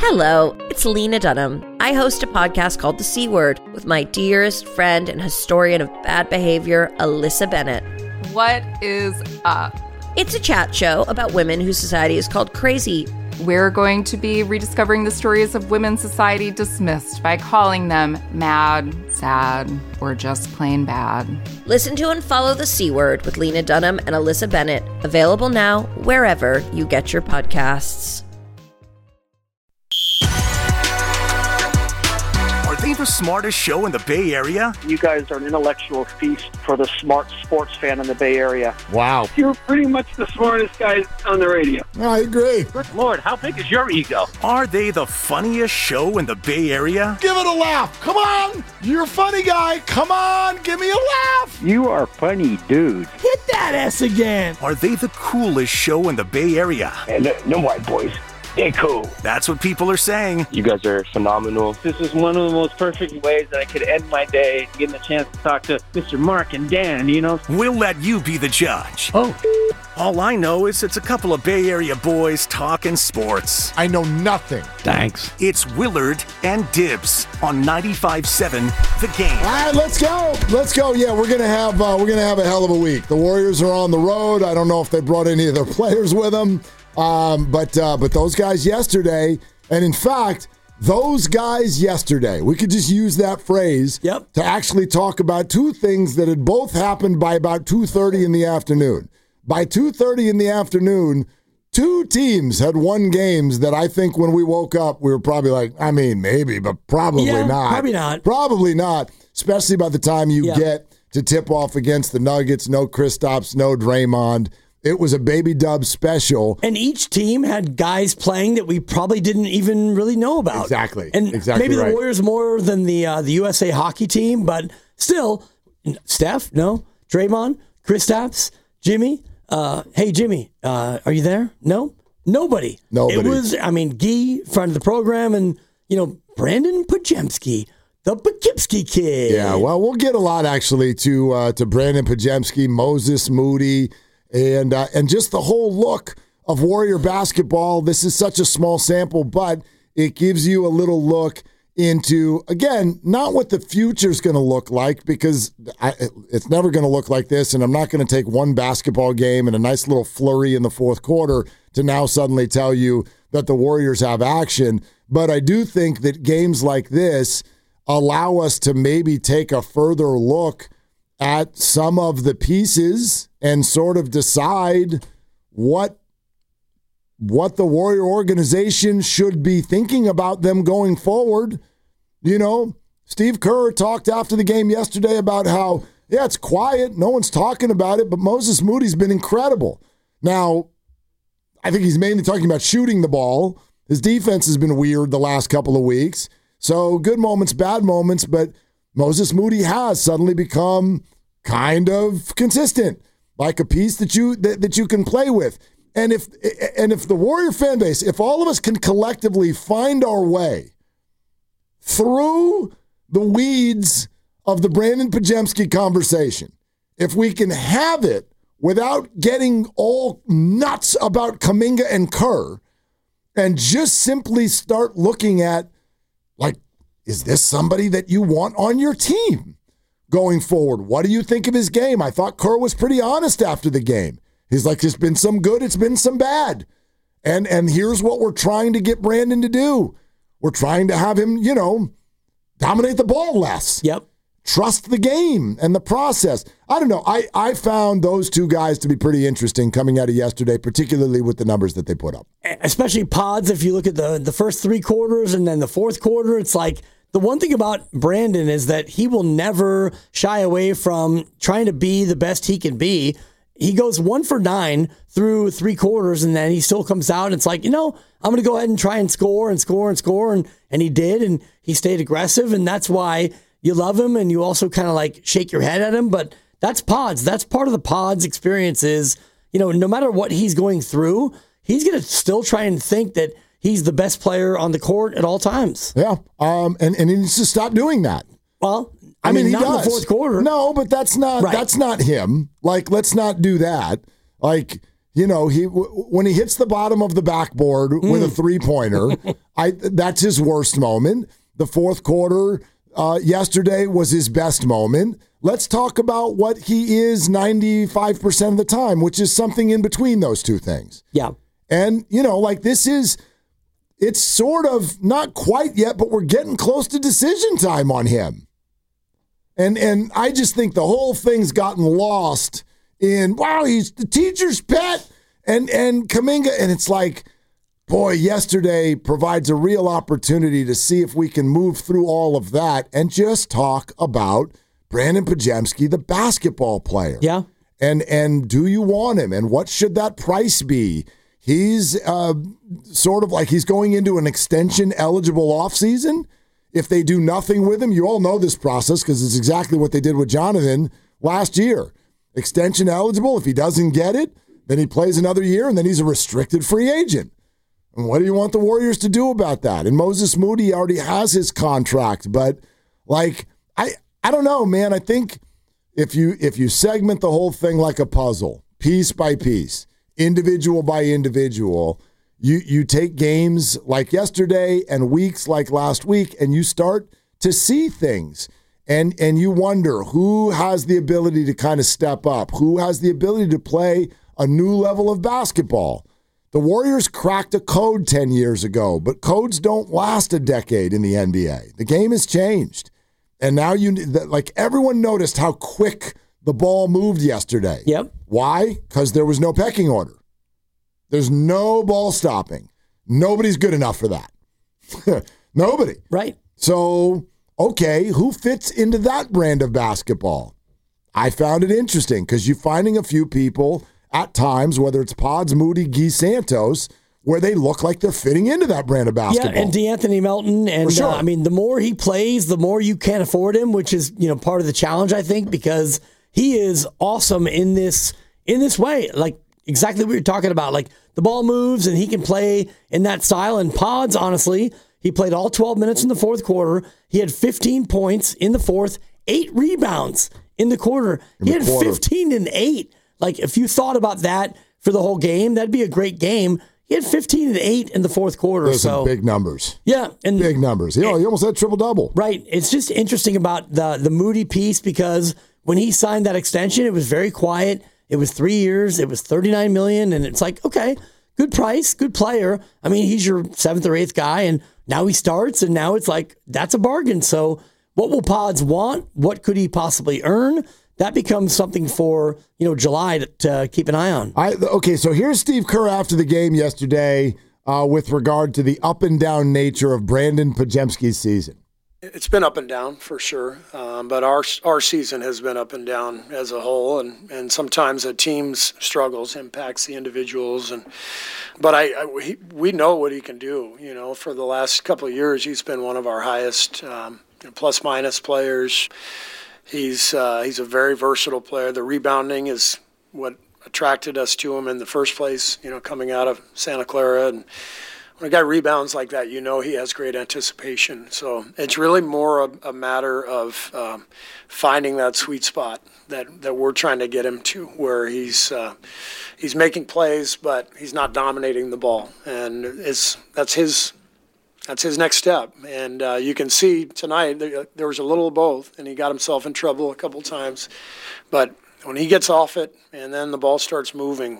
Hello, it's Lena Dunham. I host a podcast called The C Word with my dearest friend and historian of bad behavior, Alyssa Bennett. What is up? It's a chat show about women whose society is called crazy. We're going to be rediscovering the stories of women's society dismissed by calling them mad, sad, or just plain bad. Listen to and follow The C Word with Lena Dunham and Alyssa Bennett. Available now wherever you get your podcasts. Are they the smartest show in the Bay Area? You guys are an intellectual feast for the smart sports fan in the Bay Area. Wow. You're pretty much the smartest guys on the radio. I agree. Good Lord, how big is your ego? Are they the funniest show in the Bay Area? Give it a laugh. Come on. You're a funny guy. Come on. Give me a laugh. You are funny, dude. Hit that S again. Are they the coolest show in the Bay Area? And no white boys. They're cool. That's what people are saying. You guys are phenomenal. This is one of the most perfect ways that I could end my day, getting a chance to talk to Mr. Mark and Dan, you know? We'll let you be the judge. Oh. All I know is it's a couple of Bay Area boys talking sports. I know nothing. Thanks. It's Willard and Dibs on 95.7 The Game. All right, let's go. Let's go. Yeah, we're gonna have a hell of a week. The Warriors are on the road. I don't know if they brought any of their players with them. But those guys yesterday, and in fact, those guys yesterday, we could just use that phrase to actually talk about two things that had both happened by about 2:30 in the afternoon. By 2:30 in the afternoon, two teams had won games that I think when we woke up, we were probably like, I mean, maybe, but probably not. Probably not. Probably not, especially by the time you get to tip off against the Nuggets. No Kristaps, no Draymond. It was a baby dub special. And each team had guys playing that we probably didn't even really know about. Exactly. And exactly maybe right. the Warriors more than the USA hockey team, but still, Steph, no. Draymond, Kristaps, Jimmy. Hey, Jimmy, are you there? No? Nobody. It was, Guy, friend of the program, and, Brandon Podziemski, the Poughkeepsie kid. Yeah, well, we'll get a lot, actually, to Brandon Podziemski, Moses Moody, and just the whole look of Warrior basketball. This is such a small sample, but it gives you a little look into, again, not what the future's going to look like, because it's never going to look like this, and I'm not going to take one basketball game and a nice little flurry in the fourth quarter to now suddenly tell you that the Warriors have action. But I do think that games like this allow us to maybe take a further look at some of the pieces and sort of decide what the Warrior organization should be thinking about them going forward. Steve Kerr talked after the game yesterday about how, it's quiet, no one's talking about it, but Moses Moody's been incredible. Now, I think he's mainly talking about shooting the ball. His defense has been weird the last couple of weeks. So good moments, bad moments, but Moses Moody has suddenly become kind of consistent, like a piece that you can play with. And if the Warrior fan base, if all of us can collectively find our way through the weeds of the Brandon Podziemski conversation, if we can have it without getting all nuts about Kuminga and Kerr, and just simply start looking at, like, is this somebody that you want on your team going forward? What do you think of his game? I thought Kerr was pretty honest after the game. He's like, there's been some good, it's been some bad. And here's what we're trying to get Brandon to do. We're trying to have him, dominate the ball less. Yep. Trust the game and the process. I don't know. I found those two guys to be pretty interesting coming out of yesterday, particularly with the numbers that they put up. Especially Pods, if you look at the first three quarters and then the fourth quarter, it's like the one thing about Brandon is that he will never shy away from trying to be the best he can be. He goes 1 for 9 through three quarters, and then he still comes out and it's like, I'm going to go ahead and try and score and score and score. And he did, and he stayed aggressive, and that's why you love him, and you also kind of like shake your head at him. But that's Pods. That's part of the Pods experience is, no matter what he's going through, he's going to still try and think that he's the best player on the court at all times. Yeah, and he needs to stop doing that. Well, I mean, he not does. in the fourth quarter. No, but that's not him. Like, let's not do that. Like, You know, when he hits the bottom of the backboard with a three-pointer, that's his worst moment. The fourth quarter yesterday was his best moment. Let's talk about what he is 95% of the time, which is something in between those two things. Yeah. And, you know, like it's sort of not quite yet, but we're getting close to decision time on him. And I just think the whole thing's gotten lost in, wow, he's the teacher's pet and Kuminga. And it's like, boy, yesterday provides a real opportunity to see if we can move through all of that and just talk about Brandon Podziemski, the basketball player. Yeah. And do you want him? And what should that price be? He's sort of like he's going into an extension-eligible offseason. If they do nothing with him, you all know this process because it's exactly what they did with Jonathan last year. Extension eligible. If he doesn't get it, then he plays another year, and then he's a restricted free agent. And what do you want the Warriors to do about that? And Moses Moody already has his contract, but like I don't know, man. I think if you segment the whole thing like a puzzle, piece by piece, individual by individual, you take games like yesterday and weeks like last week, and you start to see things. And you wonder who has the ability to kind of step up, who has the ability to play a new level of basketball. The Warriors cracked a code 10 years ago, but codes don't last a decade in the NBA. The game has changed. And now everyone noticed how quick the ball moved yesterday. Yep. Why? Because there was no pecking order. There's no ball stopping. Nobody's good enough for that. Nobody. Right. So, okay, who fits into that brand of basketball? I found it interesting because you're finding a few people at times, whether it's Pods, Moody, Guy Santos, where they look like they're fitting into that brand of basketball. Yeah, and DeAnthony Melton. And sure. I mean, the more he plays, the more you can't afford him, which is, you know, part of the challenge, I think, because he is awesome in this way. Like exactly what you're talking about. Like the ball moves and he can play in that style. And Pods, honestly, he played all 12 minutes in the fourth quarter. He had 15 points in the fourth, 8 rebounds in the quarter. He had 15 and 8. Like if you thought about that for the whole game, that'd be a great game. He had 15 and 8 in the fourth quarter. Those are big numbers. Yeah. And big numbers. You know, he almost had triple-double. Right. It's just interesting about the Moody piece because when he signed that extension, it was very quiet. It was 3 years. It was $39 million. And it's like, okay, good price, good player. I mean, he's your 7th or 8th guy. And now he starts. And now it's like, that's a bargain. So what will Pods want? What could he possibly earn? That becomes something for, you know, July to keep an eye on. Okay, so here's Steve Kerr after the game yesterday with regard to the up and down nature of Brandon Podziemski's season. It's been up and down for sure, but our season has been up and down as a whole, and sometimes a team's struggles impacts the individuals. But we know what he can do. You know, for the last couple of years, he's been one of our highest plus minus players. He's a very versatile player. The rebounding is what attracted us to him in the first place, you know, coming out of Santa Clara. And when a guy rebounds like that, you know he has great anticipation. So it's really more a matter of finding that sweet spot that we're trying to get him to, where he's making plays, but he's not dominating the ball. And that's his next step. And you can see tonight there was a little of both, and he got himself in trouble a couple times. But when he gets off it and then the ball starts moving,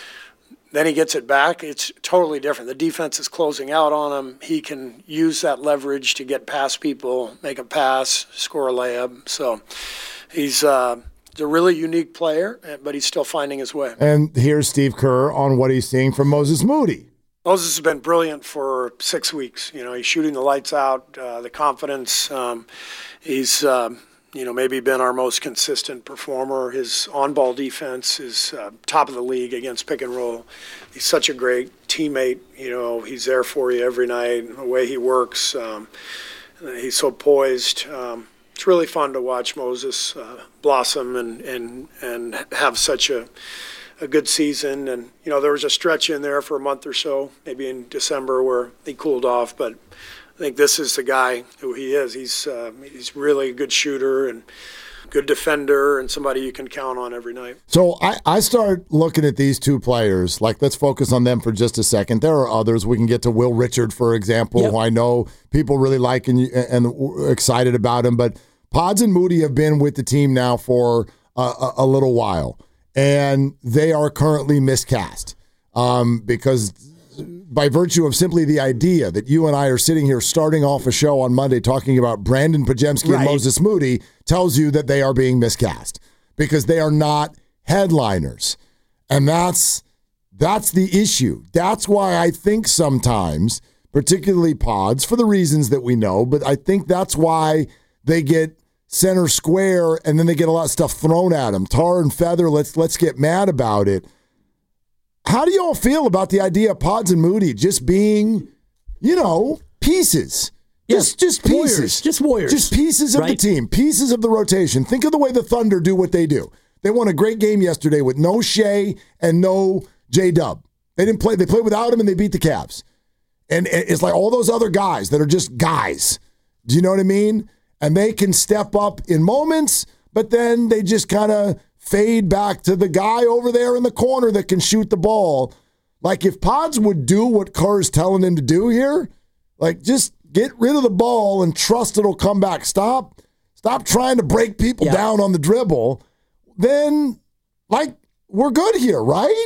then he gets it back, it's totally different. The defense is closing out on him. He can use that leverage to get past people, make a pass, score a layup. So he's a really unique player, but he's still finding his way. And here's Steve Kerr on what he's seeing from Moses Moody. Moses has been brilliant for 6 weeks. You know, he's shooting the lights out, the confidence. He's, maybe been our most consistent performer. His on-ball defense is top of the league against pick and roll. He's such a great teammate. You know, he's there for you every night. The way he works, he's so poised. It's really fun to watch Moses blossom and have such a good season. And, you know, there was a stretch in there for a month or so, maybe in December, where he cooled off. But I think this is the guy who he is. He's really a good shooter and good defender and somebody you can count on every night. So I start looking at these two players. Like, let's focus on them for just a second. There are others. We can get to Will Richard, for example, who I know people really like and excited about him. But Pods and Moody have been with the team now for a little while, and they are currently miscast because by virtue of simply the idea that you and I are sitting here starting off a show on Monday talking about Brandon Podziemski and Moses Moody tells you that they are being miscast because they are not headliners. And that's the issue. That's why I think sometimes, particularly Pods, for the reasons that we know, but I think that's why they get center square and then they get a lot of stuff thrown at them. Tar and feather, let's get mad about it. How do you all feel about the idea of Pods and Moody just being, pieces? Just pieces. Just warriors. Just pieces of the team, pieces of the rotation. Think of the way the Thunder do what they do. They won a great game yesterday with no Shea and no J-Dub. They didn't play. They played without him, and they beat the Cavs. And it's like all those other guys that are just guys. Do you know what I mean? And they can step up in moments, but then they just kind of fade back to the guy over there in the corner that can shoot the ball. Like, if Pods would do what Kerr's telling him to do here, like, just get rid of the ball and trust it'll come back. Stop trying to break people down on the dribble. Then, like, we're good here, right?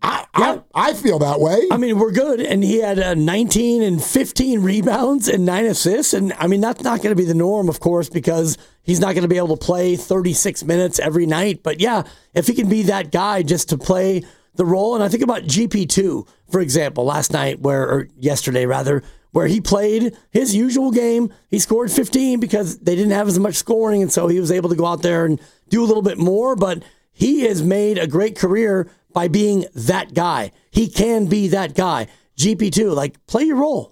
I feel that way. I mean, we're good. And he had 19 and 15 rebounds and 9 assists. And, I mean, that's not going to be the norm, of course, because he's not going to be able to play 36 minutes every night. But, yeah, if he can be that guy just to play the role. And I think about GP2, for example, yesterday, where he played his usual game. He scored 15 because they didn't have as much scoring. And so he was able to go out there and do a little bit more. But he has made a great career by being that guy. He can be that guy. GP2, like, play your role.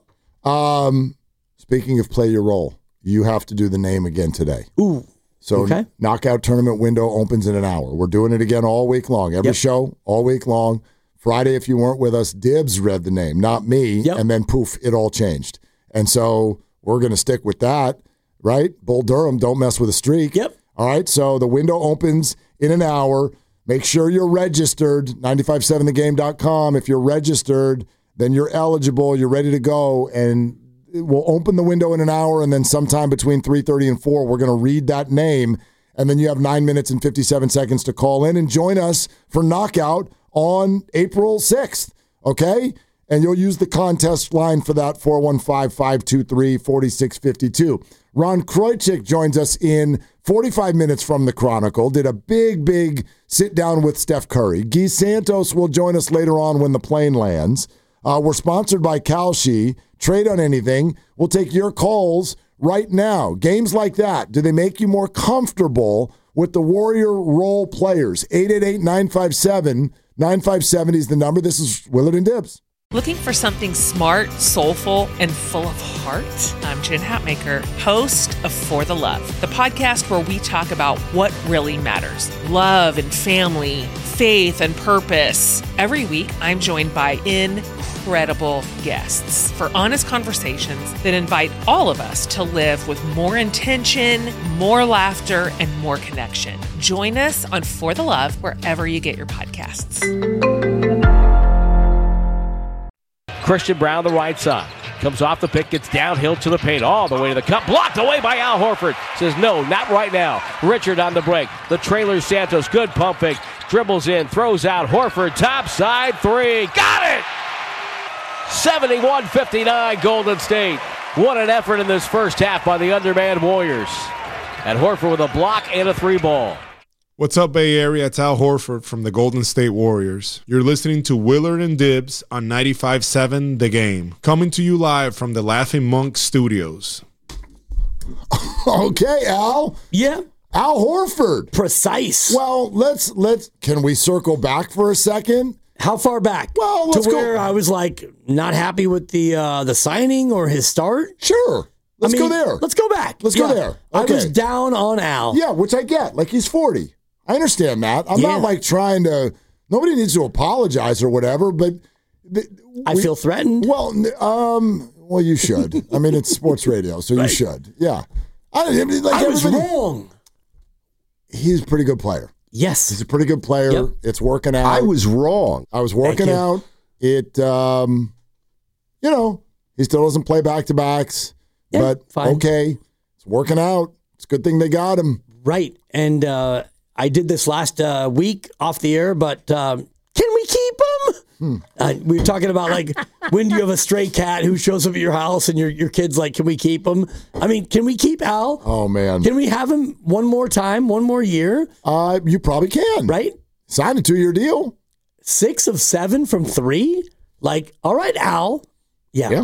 Speaking of play your role, you have to do the name again today. Ooh. So knockout tournament window opens in an hour. We're doing it again all week long. Every show, all week long. Friday, if you weren't with us, Dibs read the name, not me. Yep. And then poof, it all changed. And so we're going to stick with that, right? Bull Durham, don't mess with a streak. Yep. All right, so the window opens in an hour. Make sure you're registered, 957thegame.com. If you're registered, then you're eligible, you're ready to go, and we'll open the window in an hour, and then sometime between 3:30 and 4, we're going to read that name, and then you have 9 minutes and 57 seconds to call in and join us for Knockout on April 6th, okay? And you'll use the contest line for that, 415-523-4652. Ron Krojcik joins us in 45 minutes from the Chronicle, did a big sit-down with Steph Curry. Guy Santos will join us later on when the plane lands. We're sponsored by Kalshi. Trade on anything. We'll take your calls right now. Games like that, do they make you more comfortable with the Warrior role players? 888-957-9570 is the number. This is Willard and Dibs. Looking for something smart, soulful, and full of heart? I'm Jen Hatmaker, host of For the Love, the podcast where we talk about what really matters. Love and family, faith and purpose. Every week, I'm joined by incredible guests for honest conversations that invite all of us to live with more intention, more laughter, and more connection. Join us on For the Love wherever you get your podcasts. Christian Braun, the right side. Comes off the pick, gets downhill to the paint, all the way to the cup. Blocked away by Al Horford. Says, no, not right now. Richard on the break. The trailer Santos, good pump fake. Dribbles in, throws out. Horford, top side, three. Got it! 71-59 Golden State. What an effort in this first half by the undermanned Warriors. And Horford with a block and a three ball. What's up, Bay Area? It's Al Horford from the Golden State Warriors. You're listening to Willard and Dibs on 95.7 The Game. Coming to you live from the Laughing Monk Studios. Okay, Al. Yeah. Al Horford. Precise. Well, let's can we circle back for a second? How far back? Well, let's to go. Where I was like not happy with the signing or his start? Sure. Let's go there. Let's go back. Let's go there. Okay. I was down on Al. Yeah, which I get. Like, he's 40. I understand that. I'm not like trying to. Nobody needs to apologize or whatever. But I feel threatened. Well, you should. I mean, it's sports radio, so you should. Yeah. I was wrong. He's a pretty good player. Yes. He's a pretty good player. Yep. It's working out. I was wrong. I was working out. It, he still doesn't play back-to-backs, but fine. Okay. It's working out. It's a good thing they got him. Right. And I did this last week off the air, but can we keep him? We were talking about, like, when do you have a stray cat who shows up at your house and your kid's like, can we keep him? I mean, can we keep Al? Oh, man. Can we have him one more time, one more year? You probably can. Right? Sign a 2-year deal. 6 of 7 from 3? Like, all right, Al. Yeah.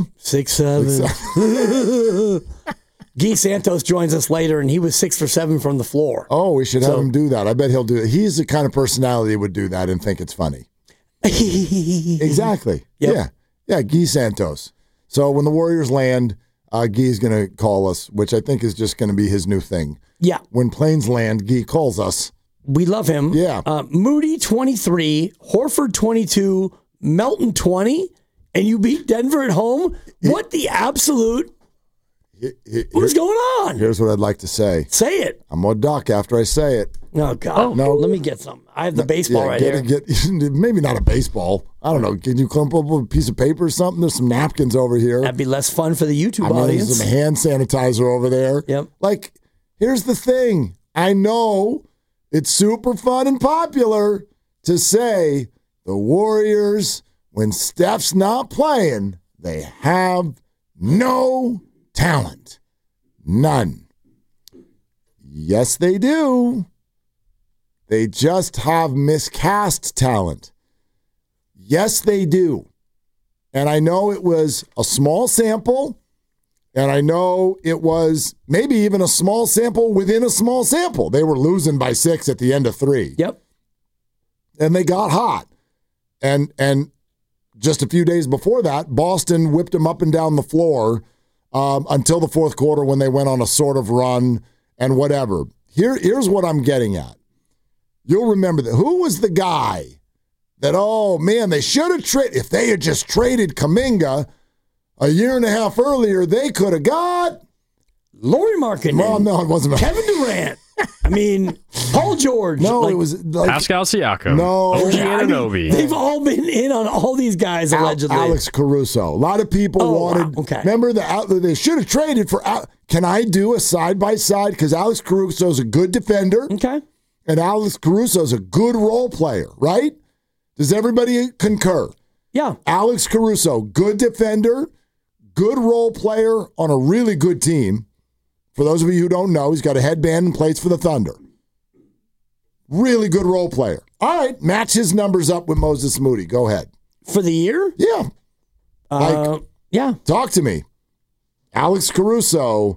6-7. Guy Santos joins us later, and he was 6 for 7 from the floor. Oh, we should have him do that. I bet he'll do it. He's the kind of personality that would do that and think it's funny. Exactly. Yep. Yeah, Guy Santos. So when the Warriors land, Guy's going to call us, which I think is just going to be his new thing. Yeah. When planes land, Guy calls us. We love him. Yeah. Moody, 23, Horford, 22, Melton, 20, and you beat Denver at home? What the absolute... What's going on? Here's what I'd like to say. Say it. I'm going to duck after I say it. Oh, God. No. Let me get some. I have the baseball here. Maybe not a baseball. I don't know. Can you clump up a piece of paper or something? There's some napkins over here. That'd be less fun for the YouTube audience. There's some hand sanitizer over there. Yep. Like, here's the thing. I know it's super fun and popular to say the Warriors, when Steph's not playing, they have no talent. None. Yes, they do. They just have miscast talent. Yes, they do. And I know it was a small sample, and I know it was maybe even a small sample within a small sample. They were losing by 6 at the end of 3. Yep. And they got hot. And just a few days before that, Boston whipped them up and down the floor until the fourth quarter when they went on a sort of run and whatever. Here's what I'm getting at. You'll remember that. Who was the guy that, oh, man, they should have traded. If they had just traded Kuminga a year and a half earlier, they could have got Lauri Markkanen. Well, no, it wasn't. Kevin Durant. I mean, Paul George. No, it was like, Pascal Siakam. No. OG Anunoby. They've all been in on all these guys, allegedly. Alex Caruso. A lot of people wanted. Wow. Okay. Remember, they should have traded for. Can I do a side-by-side? Because Alex Caruso is a good defender. Okay. And Alex Caruso is a good role player, right? Does everybody concur? Yeah. Alex Caruso, good defender, good role player on a really good team. For those of you who don't know, he's got a headband and plays for the Thunder. Really good role player. All right, match his numbers up with Moses Moody. Go ahead. For the year? Yeah. Yeah. Talk to me. Alex Caruso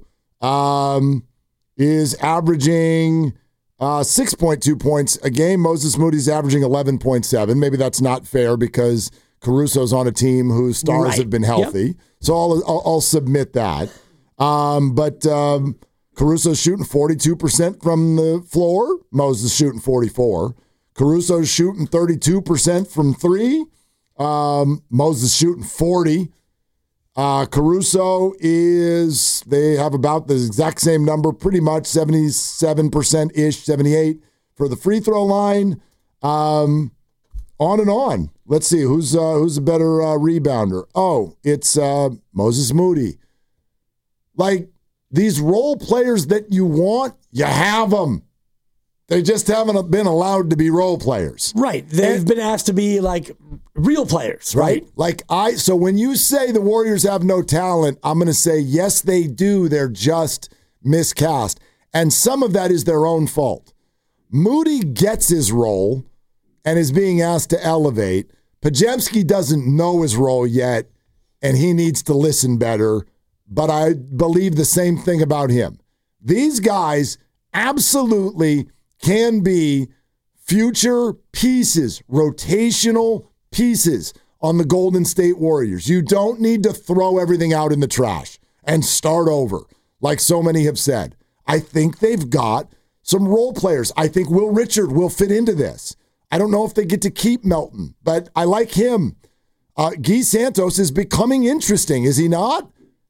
is averaging 6.2 points a game. Moses Moody's averaging 11.7. Maybe that's not fair because Caruso's on a team whose stars have been healthy. Yep. So I'll submit that. But Caruso's shooting 42% from the floor. Moses shooting 44%. Caruso's shooting 32% from 3. Moses shooting 40%. Caruso they have about the exact same number, pretty much 77%-ish, 78% for the free throw line. On and on. Let's see, who's a better rebounder? Oh, it's Moses Moody. Like, these role players that you want, you have them. They just haven't been allowed to be role players. Right. They've been asked to be, like, real players, right? So when you say the Warriors have no talent, I'm going to say, yes, they do. They're just miscast. And some of that is their own fault. Moody gets his role and is being asked to elevate. Podziemski doesn't know his role yet, and he needs to listen better. But I believe the same thing about him. These guys absolutely can be future pieces, rotational pieces on the Golden State Warriors. You don't need to throw everything out in the trash and start over, like so many have said. I think they've got some role players. I think Will Richard will fit into this. I don't know if they get to keep Melton, but I like him. Guy Santos is becoming interesting, is he not?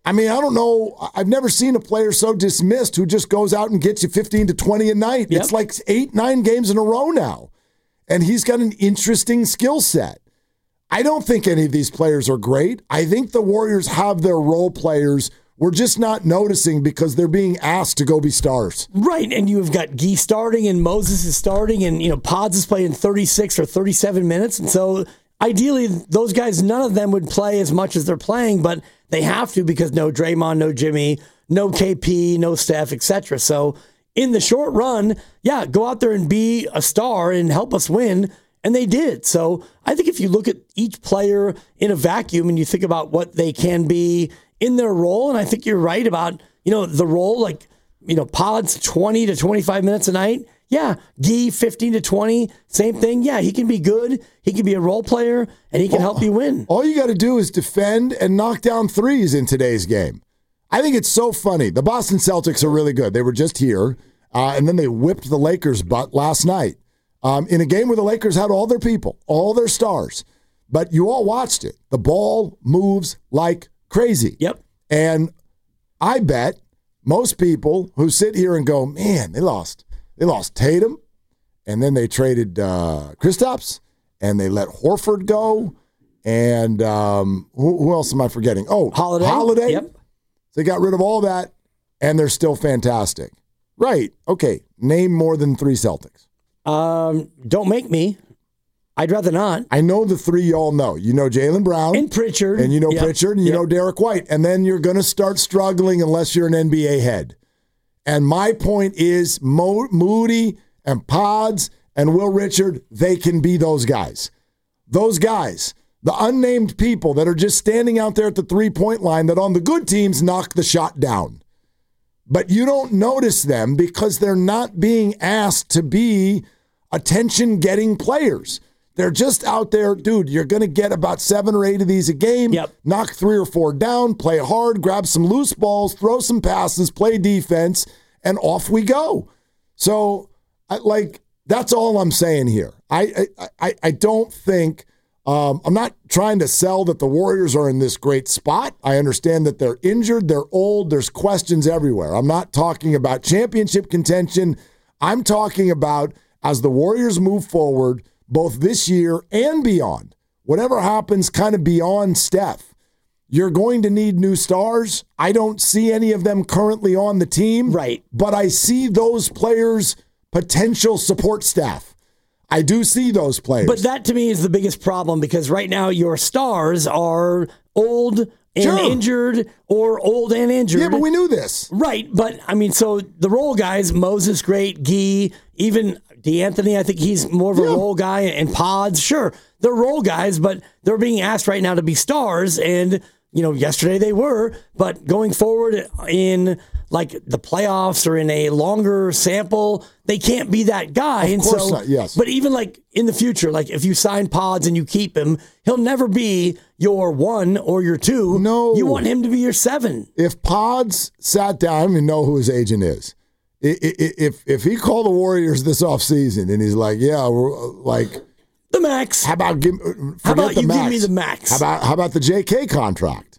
I mean, I don't know. I've never seen a player so dismissed who just goes out and gets you 15 to 20 a night. Yep. It's like 8-9 games in a row now. And he's got an interesting skill set. I don't think any of these players are great. I think the Warriors have their role players. We're just not noticing because they're being asked to go be stars. Right, and you've got Gee starting and Moses is starting and Pods is playing 36 or 37 minutes. And so ideally those guys, none of them would play as much as they're playing, but they have to because no Draymond, no Jimmy, no KP, no Steph, etc. So in the short run, go out there and be a star and help us win. And they did. So I think if you look at each player in a vacuum and you think about what they can be in their role, and I think you're right about, the role, like, Pods 20 to 25 minutes a night. Yeah. Gee 15 to 20. Same thing. Yeah. He can be good. He can be a role player and he can help you win. All you got to do is defend and knock down threes in today's game. I think it's so funny. The Boston Celtics are really good. They were just here, and then they whipped the Lakers' butt last night in a game where the Lakers had all their people, all their stars. But you all watched it. The ball moves like crazy. Yep. And I bet most people who sit here and go, man, they lost Tatum, and then they traded Kristaps, and they let Horford go, and who else am I forgetting? Oh, Holiday. Yep. They got rid of all that, and they're still fantastic. Right. Okay. Name more than 3 Celtics. Don't make me. I'd rather not. I know the 3 y'all know. You know Jaylen Brown. And Pritchard. And you know Pritchard, and you know Derek White. And then you're going to start struggling unless you're an NBA head. And my point is Moody and Pods and Will Richard, they can be those guys. Those guys. The unnamed people that are just standing out there at the 3-point line that on the good teams knock the shot down. But you don't notice them because they're not being asked to be attention-getting players. They're just out there, dude, you're going to get about 7 or 8 of these a game, knock 3 or 4 down, play hard, grab some loose balls, throw some passes, play defense, and off we go. So, that's all I'm saying here. I don't think... I'm not trying to sell that the Warriors are in this great spot. I understand that they're injured, they're old, there's questions everywhere. I'm not talking about championship contention. I'm talking about as the Warriors move forward, both this year and beyond, whatever happens kind of beyond Steph, you're going to need new stars. I don't see any of them currently on the team. Right. But I see those players' potential support staff. I do see those players. But that to me is the biggest problem because right now your stars are old and injured or old and injured. Yeah, but we knew this. Right. But, I mean, so the role guys, Moses, great, Gee, even DeAnthony, I think he's more of a role guy, and Pods, sure. They're role guys, but they're being asked right now to be stars. And, yesterday they were. But going forward in like the playoffs or in a longer sample, they can't be that guy. Of course not, yes. But even like in the future, like if you sign Pods and you keep him, he'll never be your 1 or your 2. No. You want him to be your 7. If Pods sat down, I don't even know who his agent is. If he called the Warriors this offseason and he's like, yeah, we're like the max. How about you give me the max? How about the JK contract?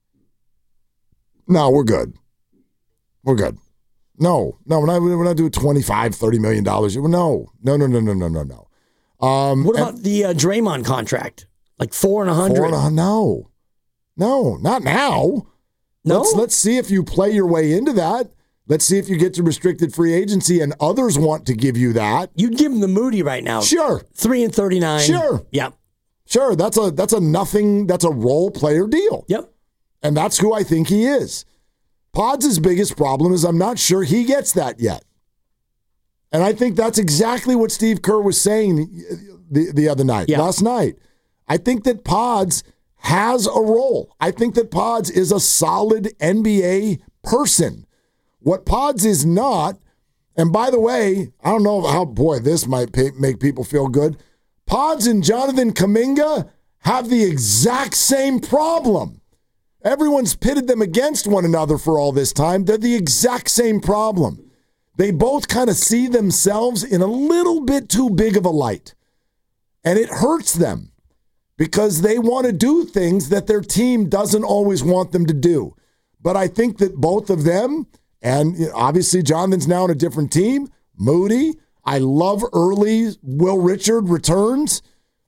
No, we're good. We're good. No, we're not doing $25, $30 million. No. What about the Draymond contract? Like 4 and $100? No, not now. No? Let's see if you play your way into that. Let's see if you get to restricted free agency and others want to give you that. You'd give him the Moody right now. Sure. 3 and 39. Sure. Yeah. Sure. That's a role player deal. Yep. And that's who I think he is. Pods' biggest problem is I'm not sure he gets that yet. And I think that's exactly what Steve Kerr was saying the other night, last night. I think that Pods has a role. I think that Pods is a solid NBA person. What Pods is not, and by the way, I don't know how, this might make people feel good. Pods and Jonathan Kuminga have the exact same problem. Everyone's pitted them against one another for all this time. They're the exact same problem. They both kind of see themselves in a little bit too big of a light. And it hurts them because they want to do things that their team doesn't always want them to do. But I think that both of them, and obviously Jonathan's now on a different team, Moody, I love early Will Richard returns.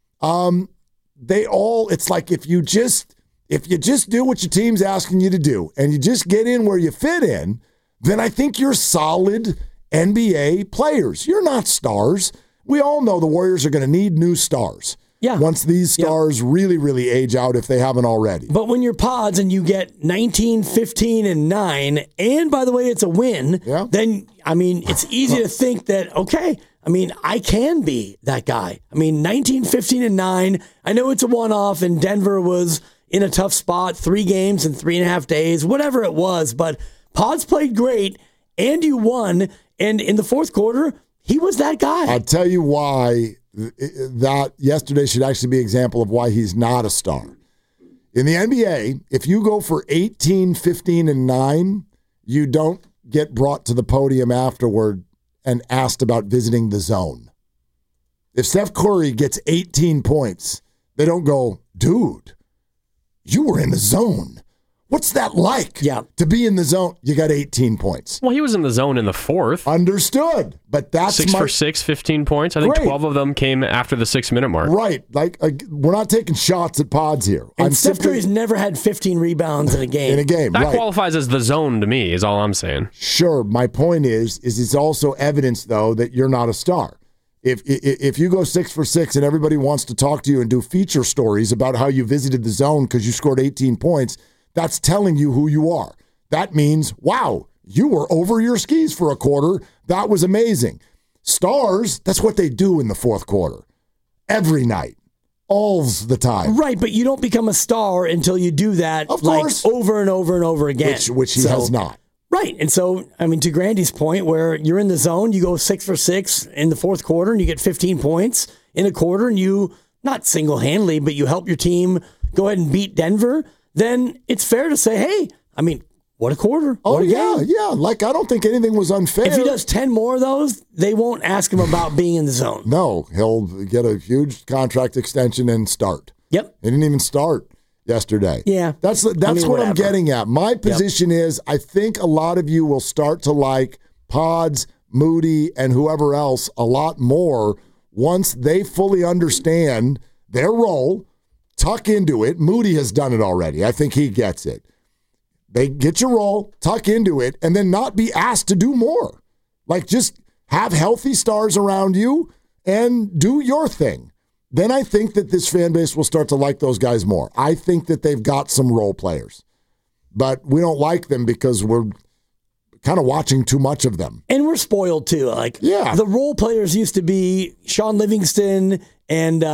They all, it's like if you just do what your team's asking you to do and you just get in where you fit in, then I think you're solid NBA players. You're not stars. We all know the Warriors are going to need new stars. Yeah. Once these stars really, really age out, if they haven't already. But when you're Pods and you get 19, 15, and 9, and by the way, it's a win, then, I mean, it's easy to think that, okay, I mean, I can be that guy. I mean, 19, 15, and 9, I know it's a one-off, and Denver was in a tough spot, 3 games in 3.5 days, whatever it was, but Pods played great, and you won, and in the fourth quarter, he was that guy. I'll tell you why that yesterday should actually be an example of why he's not a star. In the NBA, if you go for 18, 15, and 9, you don't get brought to the podium afterward and asked about visiting the zone. If Steph Curry gets 18 points, they don't go, dude, you were in the zone. What's that like? To be in the zone? You got 18 points. Well, he was in the zone in the fourth. Understood. But that's 6 for 6, 15 points. I think 12 of them came after the 6-minute mark. Right. Like, we're not taking shots at Pods here. And Steph Curry's never had 15 rebounds in a game. That qualifies as the zone to me, is all I'm saying. Sure. My point is it's also evidence, though, that you're not a star. If you go 6 for 6 and everybody wants to talk to you and do feature stories about how you visited the zone because you scored 18 points, that's telling you who you are. That means, wow, you were over your skis for a quarter. That was amazing. Stars, that's what they do in the fourth quarter. Every night. All the time. Right, but you don't become a star until you do that over and over and over again. Which he has not. Right, and so, I mean, to Grandy's point, where you're in the zone, you go 6 for 6 in the fourth quarter, and you get 15 points in a quarter, and you, not single-handedly, but you help your team go ahead and beat Denver, then it's fair to say, hey, I mean, what a quarter. Oh, what a game. Yeah. Like, I don't think anything was unfair. If he does 10 more of those, they won't ask him about being in the zone. No, he'll get a huge contract extension and start. Yep. He didn't even start yesterday. Yeah. That's what I'm getting at. My position is I think a lot of you will start to like Pods, Moody, and whoever else a lot more once they fully understand their role, tuck into it. Moody has done it already. I think he gets it. They get your role, tuck into it, and then not be asked to do more. Like, just have healthy stars around you and do your thing. Then I think that this fan base will start to like those guys more. I think that they've got some role players. But we don't like them because we're kind of watching too much of them. And we're spoiled, too. Like, the role players used to be Sean Livingston and,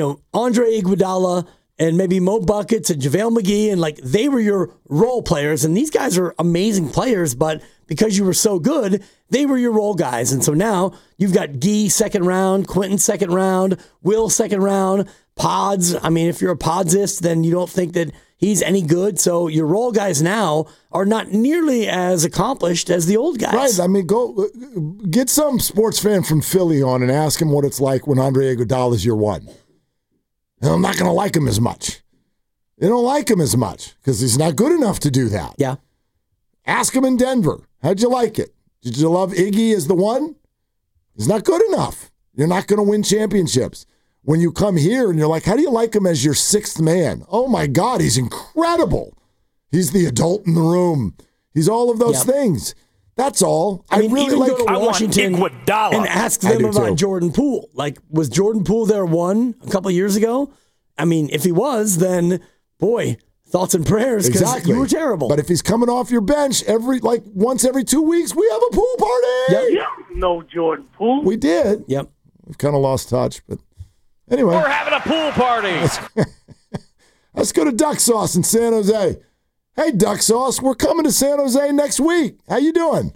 Andre Iguodala and maybe Mo Buckets and JaVale McGee, and like they were your role players. And these guys are amazing players, but because you were so good, they were your role guys. And so now you've got Gee second round, Quentin second round, Will second round, Pods. I mean, if you're a Podsist, then you don't think that he's any good. So your role guys now are not nearly as accomplished as the old guys. Right. I mean, go get some sports fan from Philly on and ask him what it's like when Andre Iguodala is your one. And I'm not going to like him as much. They don't like him as much because he's not good enough to do that. Yeah. Ask him in Denver. How'd you like it? Did you love Iggy as the one? He's not good enough. You're not going to win championships. When you come here and you're like, how do you like him as your sixth man? Oh, my God, he's incredible. He's the adult in the room. He's all of those things. That's all. I mean, really even like go to Washington and ask them about Jordan Poole. Like, was Jordan Poole their one a couple of years ago? I mean, if he was, then, boy, thoughts and prayers because you were terrible. But if he's coming off your bench once every 2 weeks, we have a pool party. Yep. No Jordan Poole. We did. Yep. We've kind of lost touch, but anyway. We're having a pool party. Let's go to Duck Sauce in San Jose. Hey, Duck Sauce, we're coming to San Jose next week. How you doing?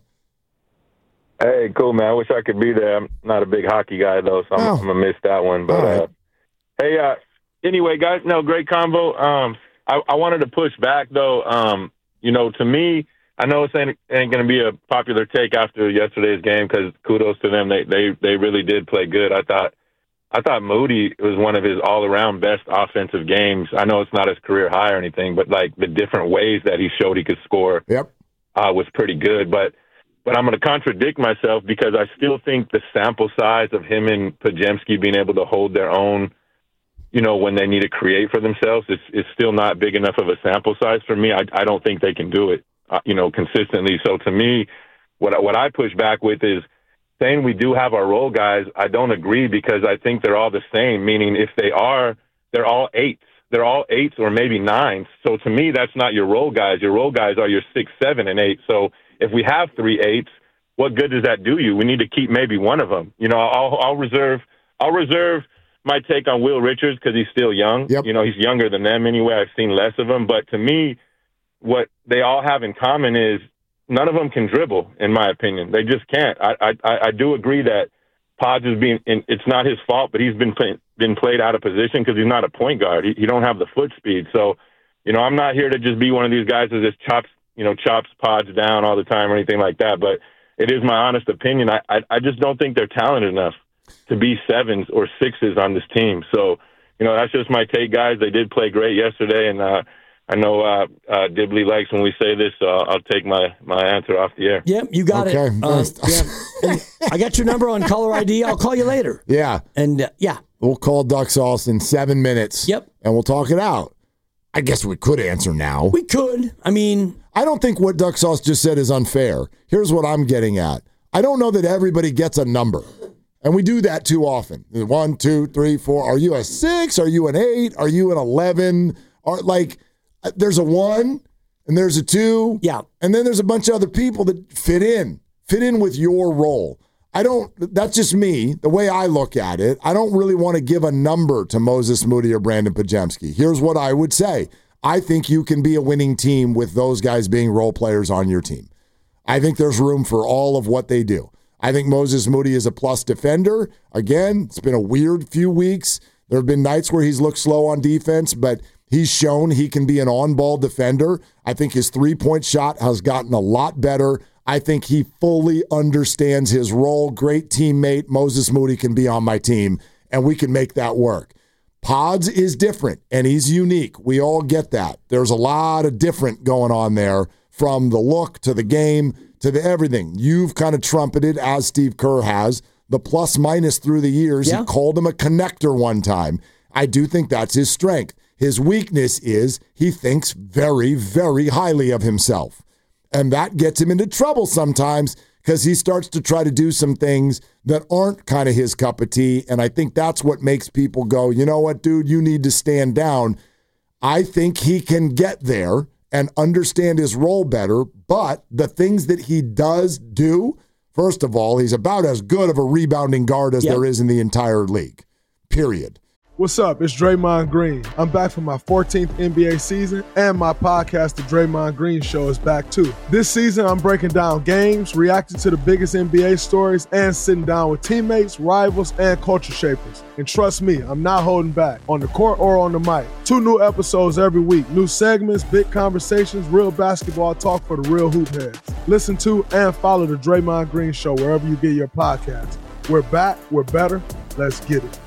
Hey, cool, man. I wish I could be there. I'm not a big hockey guy, though, so I'm going to miss that one. But hey, anyway, guys, great convo. I wanted to push back, though. To me, I know it ain't going to be a popular take after yesterday's game because kudos to them. They really did play good. I thought I thought Moody was one of his all-around best offensive games. I know it's not his career high or anything, but like the different ways that he showed he could score was pretty good. But I'm going to contradict myself because I still think the sample size of him and Podziemski being able to hold their own, when they need to create for themselves, is still not big enough of a sample size for me. I don't think they can do it, consistently. So to me, what I push back with is saying we do have our role guys. I don't agree because I think they're all the same, meaning if they're all eights. They're all eights or maybe nines. So to me, that's not your role guys. Your role guys are your 6, 7, and 8. So if we have 3 8s, what good does that do you? We need to keep maybe one of them. I'll reserve my take on Will Richards because he's still young. Yep. He's younger than them anyway. I've seen less of him. But to me, what they all have in common is none of them can dribble, in my opinion. They just can't. I do agree that Pods is it's not his fault, but he's been played out of position because he's not a point guard. He don't have the foot speed. So, I'm not here to just be one of these guys that just chops Pods down all the time or anything like that. But it is my honest opinion. I just don't think they're talented enough to be 7s or 6s on this team. So, that's just my take, guys. They did play great yesterday, and I know Dibley likes when we say this, so I'll take my answer off the air. Yep, you got it. I got your number on caller ID. I'll call you later. Yeah. And, we'll call Duck Sauce in 7 minutes. Yep. And we'll talk it out. I guess we could answer now. We could. I don't think what Duck Sauce just said is unfair. Here's what I'm getting at. I don't know that everybody gets a number. And we do that too often. 1, 2, 3, 4. Are you a 6? Are you an 8? Are you an 11? There's a 1 and there's a 2. Yeah. And then there's a bunch of other people that fit in with your role. That's just me, the way I look at it. I don't really want to give a number to Moses Moody or Brandon Podziemski. Here's what I would say. I think you can be a winning team with those guys being role players on your team. I think there's room for all of what they do. I think Moses Moody is a plus defender. Again, it's been a weird few weeks. There have been nights where he's looked slow on defense, but he's shown he can be an on-ball defender. I think his three-point shot has gotten a lot better. I think he fully understands his role. Great teammate. Moses Moody can be on my team, and we can make that work. Pods is different, and he's unique. We all get that. There's a lot of different going on there, from the look to the game to the everything. You've kind of trumpeted, as Steve Kerr has, the plus-minus through the years. Yeah. He called him a connector one time. I do think that's his strength. His weakness is he thinks very, very highly of himself. And that gets him into trouble sometimes because he starts to try to do some things that aren't kind of his cup of tea. And I think that's what makes people go, you know what, dude, you need to stand down. I think he can get there and understand his role better. But the things that he does do, first of all, he's about as good of a rebounding guard as there is in the entire league, period. What's up? It's Draymond Green. I'm back for my 14th NBA season, and my podcast, The Draymond Green Show, is back too. This season, I'm breaking down games, reacting to the biggest NBA stories, and sitting down with teammates, rivals, and culture shapers. And trust me, I'm not holding back, on the court or on the mic. 2 new episodes every week, new segments, big conversations, real basketball talk for the real hoop heads. Listen to and follow The Draymond Green Show wherever you get your podcasts. We're back, we're better, let's get it.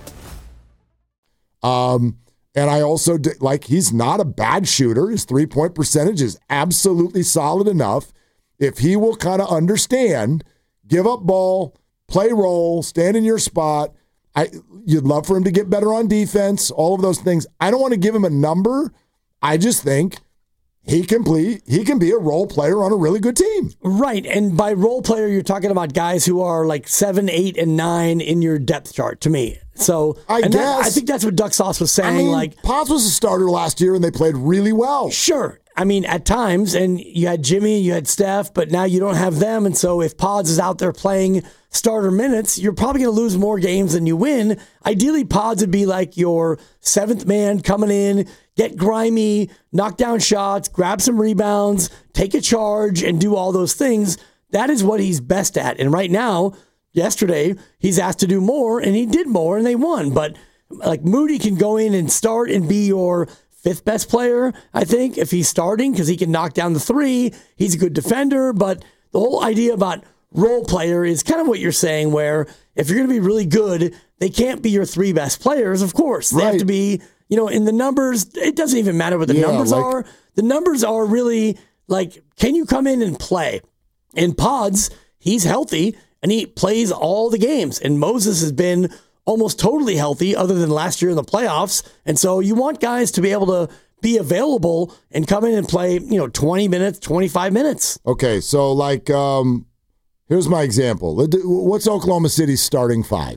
And I also, he's not a bad shooter. His 3-point percentage is absolutely solid enough. If he will kind of understand, give up ball, play role, stand in your spot, you'd love for him to get better on defense, all of those things. I don't want to give him a number. I just think he can be a role player on a really good team. Right. And by role player, you're talking about guys who are like 7, 8, and 9 in your depth chart to me. So I think that's what Duck Sauce was saying. Pods was a starter last year and they played really well. Sure. At times, and you had Jimmy, you had Steph, but now you don't have them. And so if Pods is out there playing starter minutes, you're probably going to lose more games than you win. Ideally, Pods would be like your 7th man coming in, get grimy, knock down shots, grab some rebounds, take a charge, and do all those things. That is what he's best at. And right now, yesterday, he's asked to do more, and he did more, and they won. But Moody can go in and start and be your 5th best player, I think, if he's starting, because he can knock down the 3. He's a good defender. But the whole idea about role player is kind of what you're saying, where if you're going to be really good, they can't be your 3 best players, of course. They have to be, in the numbers. It doesn't even matter what the numbers are. The numbers are really like, can you come in and play? And Pods, he's healthy, and he plays all the games. And Moses has been almost totally healthy other than last year in the playoffs. And so you want guys to be able to be available and come in and play, 20 minutes, 25 minutes. Okay, so here's my example. What's Oklahoma City's starting 5?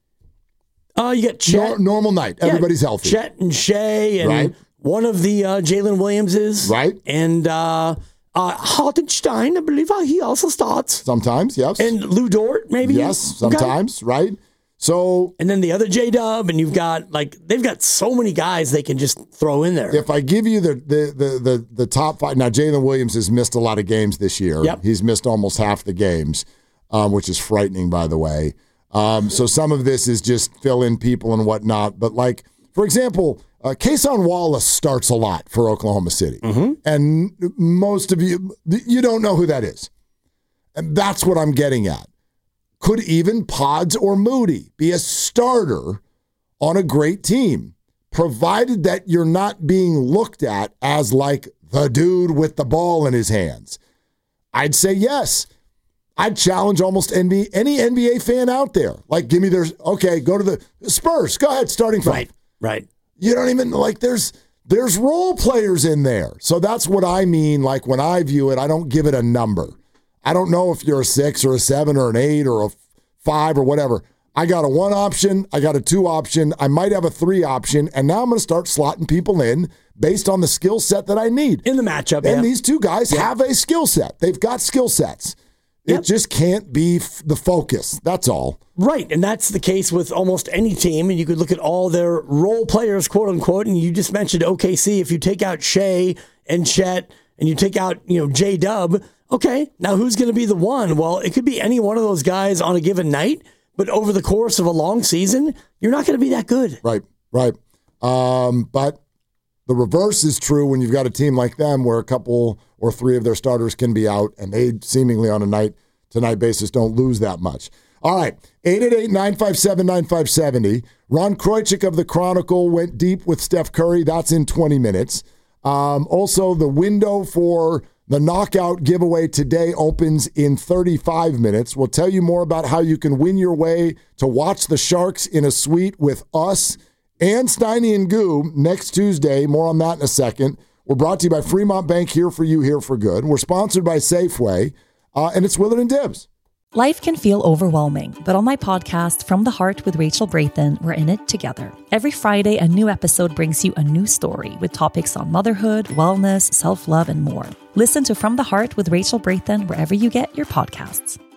You got Chet. Normal night. Everybody's healthy. Chet and Shea and one of the Jalen Williamses. Right. And Hartenstein, I believe he also starts. Sometimes, yes. And Lou Dort, maybe? Yes, sometimes, right? So, and then the other J-Dub, and you've got they've got so many guys they can just throw in there. If I give you the top 5, now Jalen Williams has missed a lot of games this year. Yep. He's missed almost half the games, which is frightening, by the way. So some of this is just fill in people and whatnot. But for example, Kason Wallace starts a lot for Oklahoma City, and most of you don't know who that is, and that's what I'm getting at. Could even Pods or Moody be a starter on a great team, provided that you're not being looked at as the dude with the ball in his hands? I'd say yes. I'd challenge almost any NBA fan out there. Give me go to the Spurs. Go ahead, starting 5. Right. You don't even, there's role players in there. So that's what I mean. When I view it, I don't give it a number. I don't know if you're a 6 or a 7 or an 8 or a 5 or whatever. I got a 1 option. I got a 2 option. I might have a 3 option. And now I'm going to start slotting people in based on the skill set that I need. In the matchup, And these 2 guys have a skill set. They've got skill sets. It just can't be the focus. That's all. Right, and that's the case with almost any team. And you could look at all their role players, quote unquote, and you just mentioned OKC. If you take out Shea and Chet and you take out, J-Dub, okay, now who's going to be the 1? Well, it could be any one of those guys on a given night, but over the course of a long season, you're not going to be that good. Right. But the reverse is true when you've got a team like them where a couple or 3 of their starters can be out, and they seemingly on a night-to-night basis don't lose that much. All right, 888-957-9570. Ron Krojcik of the Chronicle went deep with Steph Curry. That's in 20 minutes. Also, the window for the knockout giveaway today opens in 35 minutes. We'll tell you more about how you can win your way to watch the Sharks in a suite with us and Steiny and Goo next Tuesday. More on that in a second. We're brought to you by Fremont Bank, here for you, here for good. We're sponsored by Safeway, and it's Willard and Dibs. Life can feel overwhelming, but on my podcast, From the Heart with Rachel Brathen, we're in it together. Every Friday, a new episode brings you a new story with topics on motherhood, wellness, self-love, and more. Listen to From the Heart with Rachel Brathen wherever you get your podcasts.